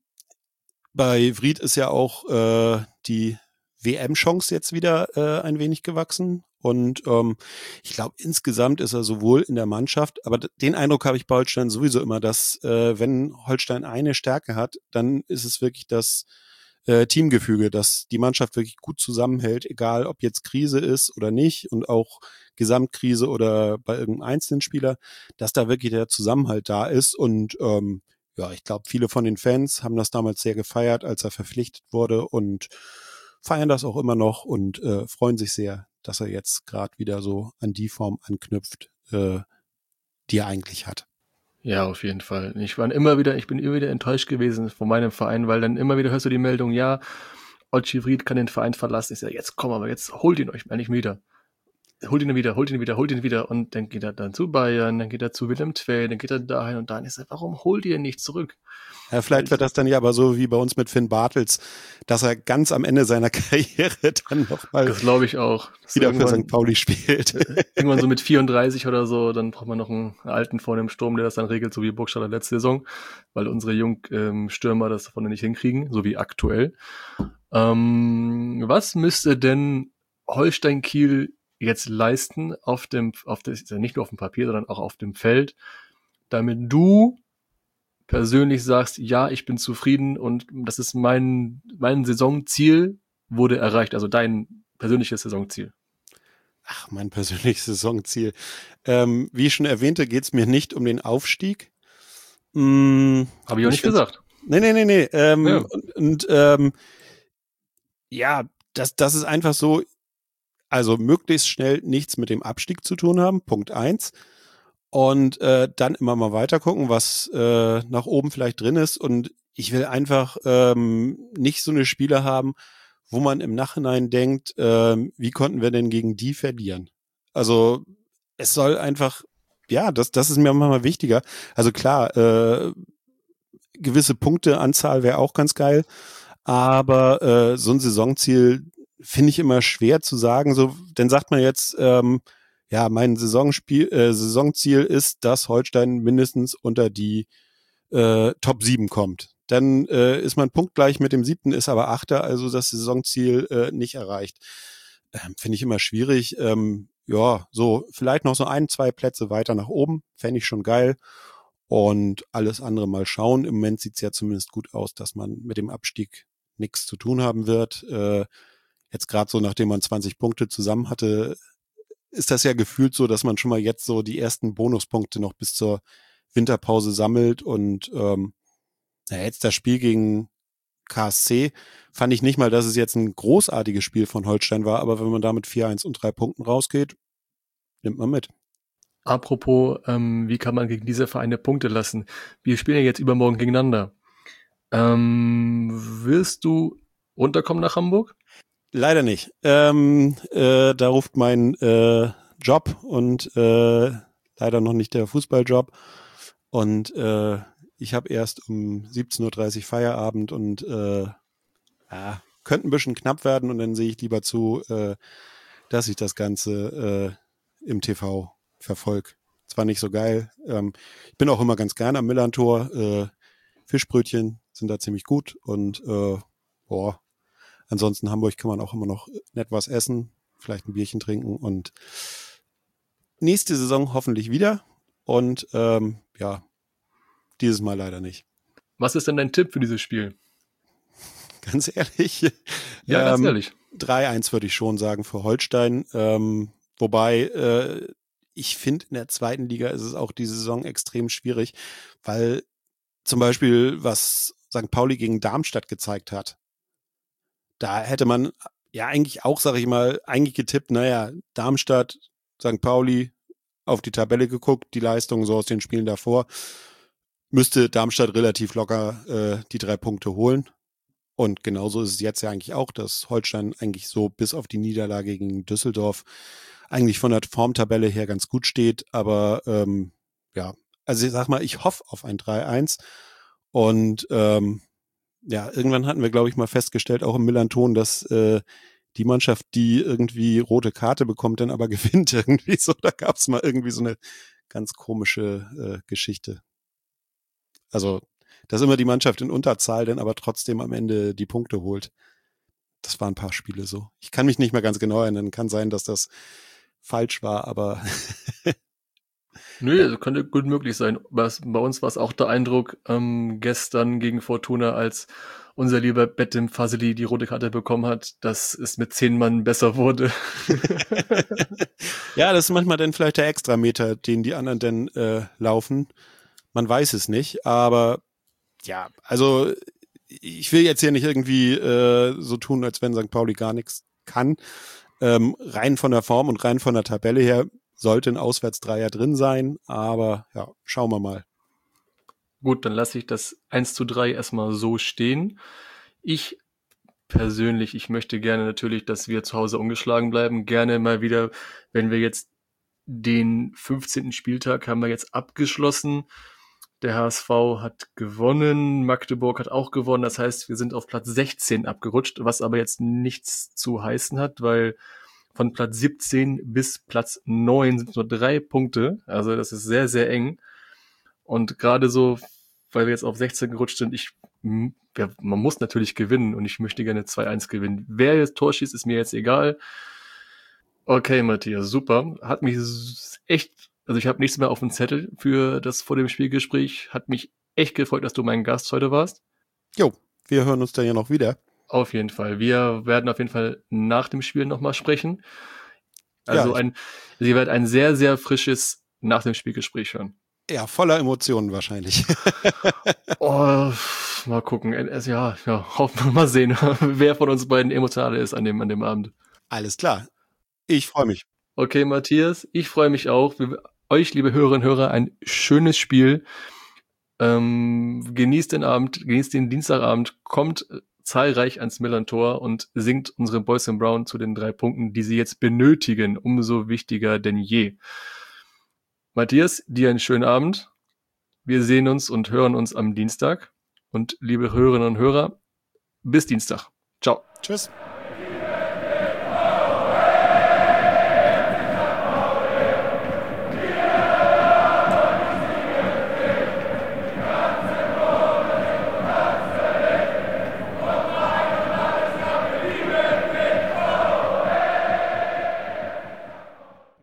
bei Vried ist ja auch äh, die W M-Chance jetzt wieder äh, ein wenig gewachsen. Und ähm, ich glaube, insgesamt ist er sowohl in der Mannschaft, aber d- den Eindruck habe ich bei Holstein sowieso immer, dass äh, wenn Holstein eine Stärke hat, dann ist es wirklich das äh, Teamgefüge, dass die Mannschaft wirklich gut zusammenhält, egal ob jetzt Krise ist oder nicht und auch Gesamtkrise oder bei irgendeinem einzelnen Spieler, dass da wirklich der Zusammenhalt da ist. Und ähm, ja, ich glaube, viele von den Fans haben das damals sehr gefeiert, als er verpflichtet wurde und feiern das auch immer noch und äh, freuen sich sehr, dass er jetzt gerade wieder so an die Form anknüpft, äh, die er eigentlich hat. Ja, auf jeden Fall. Ich war immer wieder, ich bin immer wieder enttäuscht gewesen von meinem Verein, weil dann immer wieder hörst du die Meldung, ja, Ochi Vried kann den Verein verlassen. Ich sage, jetzt komm, aber jetzt holt ihn euch mal nicht wieder. Holt ihn wieder, holt ihn wieder, holt ihn wieder. Und dann geht er dann zu Bayern, dann geht er zu Willem zwei, dann geht er dahin und dahin. Ich sage, warum holt ihr ihn nicht zurück? Ja, vielleicht wird das dann ja aber so wie bei uns mit Finn Bartels, dass er ganz am Ende seiner Karriere dann nochmal Das glaube ich auch. Das wieder für Sankt Pauli spielt. Irgendwann so mit vierunddreißig oder so, dann braucht man noch einen alten vorne im Sturm, der das dann regelt, so wie Burgstaller letzte Saison, weil unsere Jungstürmer ähm, das vorne nicht hinkriegen, so wie aktuell. Ähm, was müsste denn Holstein Kiel jetzt leisten auf dem, auf das, nicht nur auf dem Papier, sondern auch auf dem Feld, damit du persönlich sagst, ja, ich bin zufrieden und das ist mein, mein Saisonziel wurde erreicht, also dein persönliches Saisonziel? Ach, mein persönliches Saisonziel. Ähm, wie ich schon erwähnte, geht es mir nicht um den Aufstieg. Hm, Habe ich auch nicht gesagt. Nee, nee, nee, nee. Ähm, Ja. Und, und ähm, ja, das, das ist einfach so, also möglichst schnell nichts mit dem Abstieg zu tun haben, Punkt eins. Und äh, dann immer mal weiter gucken, was äh, nach oben vielleicht drin ist. Und ich will einfach ähm, nicht so eine Spiele haben, wo man im Nachhinein denkt, ähm, wie konnten wir denn gegen die verlieren? Also es soll einfach, ja, das, das ist mir manchmal wichtiger. Also klar, äh, gewisse Punkteanzahl wäre auch ganz geil, aber äh, so ein Saisonziel finde ich immer schwer zu sagen. So, dann sagt man jetzt, ähm, ja, mein Saisonspiel, äh, Saisonziel ist, dass Holstein mindestens unter die äh, Top sieben kommt. Dann äh, ist man punktgleich mit dem siebten, ist aber Achter, also das Saisonziel äh, nicht erreicht. Ähm, finde ich immer schwierig. Ähm, ja, so vielleicht noch so ein, zwei Plätze weiter nach oben, fände ich schon geil. Und alles andere mal schauen. Im Moment sieht's ja zumindest gut aus, dass man mit dem Abstieg nichts zu tun haben wird. Äh, jetzt gerade so, nachdem man zwanzig Punkte zusammen hatte, ist das ja gefühlt so, dass man schon mal jetzt so die ersten Bonuspunkte noch bis zur Winterpause sammelt. Und ähm, na, jetzt das Spiel gegen K S C fand ich nicht mal, dass es jetzt ein großartiges Spiel von Holstein war, aber wenn man da mit vier eins und drei Punkten rausgeht, nimmt man mit. Apropos, ähm, wie kann man gegen diese Vereine Punkte lassen? Wir spielen ja jetzt übermorgen gegeneinander. Ähm, wirst du runterkommen nach Hamburg? Leider nicht. Ähm, äh, da ruft mein äh, Job und äh, leider noch nicht der Fußballjob. Und äh, ich habe erst um siebzehn Uhr dreißig Feierabend und äh, ja, könnte ein bisschen knapp werden und dann sehe ich lieber zu, äh, dass ich das Ganze äh, im T V verfolge. Zwar nicht so geil. Ähm, ich bin auch immer ganz gerne am Millantor. Äh, Fischbrötchen sind da ziemlich gut und äh, boah, ansonsten in Hamburg kann man auch immer noch nett was essen, vielleicht ein Bierchen trinken und nächste Saison hoffentlich wieder. Und ähm, ja, dieses Mal leider nicht. Was ist denn dein Tipp für dieses Spiel? Ganz ehrlich, Ja, ganz ähm, ehrlich. drei eins würde ich schon sagen für Holstein. Ähm, wobei äh, ich finde, in der zweiten Liga ist es auch die Saison extrem schwierig, weil zum Beispiel, was Sankt Pauli gegen Darmstadt gezeigt hat, da hätte man ja eigentlich auch, sag ich mal, eigentlich getippt, naja, Darmstadt, Sankt Pauli, auf die Tabelle geguckt, die Leistung so aus den Spielen davor, müsste Darmstadt relativ locker äh, die drei Punkte holen. Und genauso ist es jetzt ja eigentlich auch, dass Holstein eigentlich so bis auf die Niederlage gegen Düsseldorf eigentlich von der Formtabelle her ganz gut steht. Aber ähm, ja, also ich sag mal, ich hoffe auf ein drei eins. Und ähm, ja, irgendwann hatten wir, glaube ich, mal festgestellt, auch im Millanton, dass äh, die Mannschaft, die irgendwie rote Karte bekommt, dann aber gewinnt irgendwie so. Da gab es mal irgendwie so eine ganz komische äh, Geschichte. Also, dass immer die Mannschaft in Unterzahl dann aber trotzdem am Ende die Punkte holt. Das waren ein paar Spiele so. Ich kann mich nicht mehr ganz genau erinnern. Kann sein, dass das falsch war, aber Nö, ja. also könnte gut möglich sein. Was, bei uns war es auch der Eindruck, ähm, gestern gegen Fortuna, als unser lieber Betim Fazeli die rote Karte bekommen hat, dass es mit zehn Mann besser wurde. Ja, das ist manchmal dann vielleicht der Extrameter, den die anderen dann äh, laufen. Man weiß es nicht, aber ja, also ich will jetzt hier nicht irgendwie äh, so tun, als wenn Sankt Pauli gar nichts kann. Ähm, rein von der Form und rein von der Tabelle her sollte ein Auswärtsdreier drin sein, aber ja, schauen wir mal. Gut, dann lasse ich das eins zu drei erstmal so stehen. Ich persönlich, ich möchte gerne natürlich, dass wir zu Hause ungeschlagen bleiben. Gerne mal wieder, wenn wir jetzt den fünfzehnten Spieltag haben wir jetzt abgeschlossen. Der H S V hat gewonnen, Magdeburg hat auch gewonnen. Das heißt, wir sind auf Platz sechzehn abgerutscht, was aber jetzt nichts zu heißen hat, weil von Platz siebzehn bis Platz neun sind nur drei Punkte. Also das ist sehr, sehr eng. Und gerade so, weil wir jetzt auf sechzehn gerutscht sind, ich, ja, man muss natürlich gewinnen und ich möchte gerne zwei eins gewinnen. Wer jetzt Tor schießt, ist mir jetzt egal. Okay, Matthias, super. Hat mich echt, also ich habe nichts mehr auf dem Zettel für das vor dem Spielgespräch. Hat mich echt gefreut, dass du mein Gast heute warst. Jo, wir hören uns dann ja noch wieder. Auf jeden Fall. Wir werden auf jeden Fall nach dem Spiel nochmal sprechen. Also Ja, ich, ein, ihr werdet ein sehr, sehr frisches nach dem Spielgespräch hören. ja, voller Emotionen wahrscheinlich. Oh, mal gucken. Es, ja, ja, hoffen wir mal sehen, wer von uns beiden emotional ist an dem, an dem Abend. Alles klar. Ich freue mich. Okay, Matthias, ich freue mich auch. Wir, euch, liebe Hörerinnen und Hörer, ein schönes Spiel. Ähm, genießt den Abend, genießt den Dienstagabend, kommt zahlreich ans Millantor und singt unsere Boys in Brown zu den drei Punkten, die sie jetzt benötigen. Umso wichtiger denn je. Matthias, dir einen schönen Abend. Wir sehen uns und hören uns am Dienstag. Und liebe Hörerinnen und Hörer, bis Dienstag. Ciao. Tschüss.